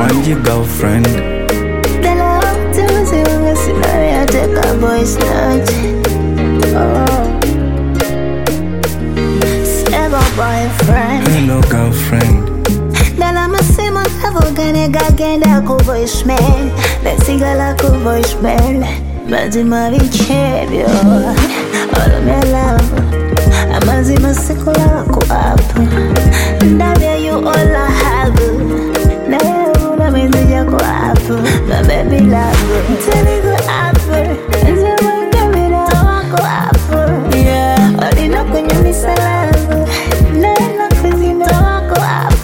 Manji girlfriend. Girl, I want to see when you see me, I take a voice note. Say my boyfriend. Hello girlfriend. Girl, I'm a simon level, gonna get a cool voicemail. Let's see, girl, a cool voicemail. But in my behavior, all of my love. I'm a zima secular go up. That you all I have. Now I'm in the go up. My baby love. Tell me go up. And so when come out, go up. Yeah. All in up when you miss a love. Now cause you know go up.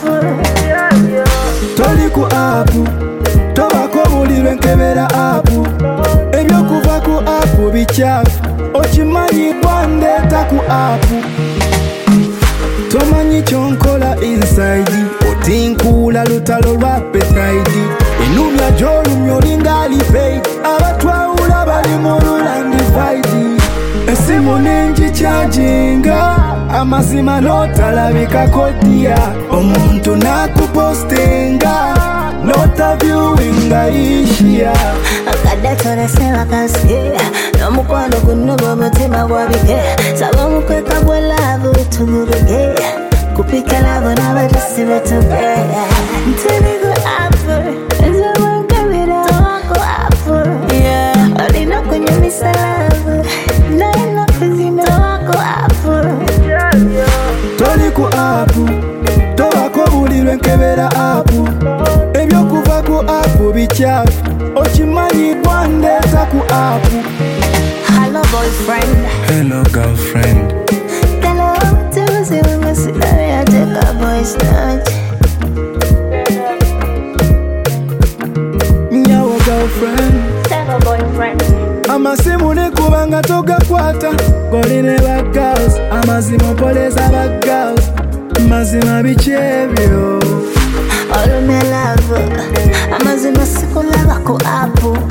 Toli ku apu. Toba ko buli lwenkebera apu. Ebyo kuva ku apu bichafu. Ochimanyi kwandeta ku apu. Tomanyi chonkola inside. Otinkula lutalo lwa appetite. Enumya jolumya olingali paid. Abatwawula bali mu lulandi fight. Esimu ningi charginga. Amazima notalabika kodia. Omuntu nakupostinga. Nota viewinga ishia. Akadatora sewa kaskia. Nomukwano kunoba mutima gwabike. Saba mukweka bwa love tuguruge. Kupika love n'abatasi batuge. Ntini go up. Nze wankabira wako up. Yeah. Olina kunyumisa love. Naina kuzina wako up. Toli ku apu. Toba ko buli lwenkebera apu. Ebyo kuva ku apu bichafu. Ochimanyi kwandeta ku apu. Hello boyfriend. Hello girlfriend. Girl, I want to see when you see me, I take a voice note. Nyawo girlfriend. Hello boyfriend. Amasimu ne kubanga toga kwata. Goline ba girls. Amazima poleza ba girls. Mazima bichebyo. All of my love. Amazima sekola bako apu.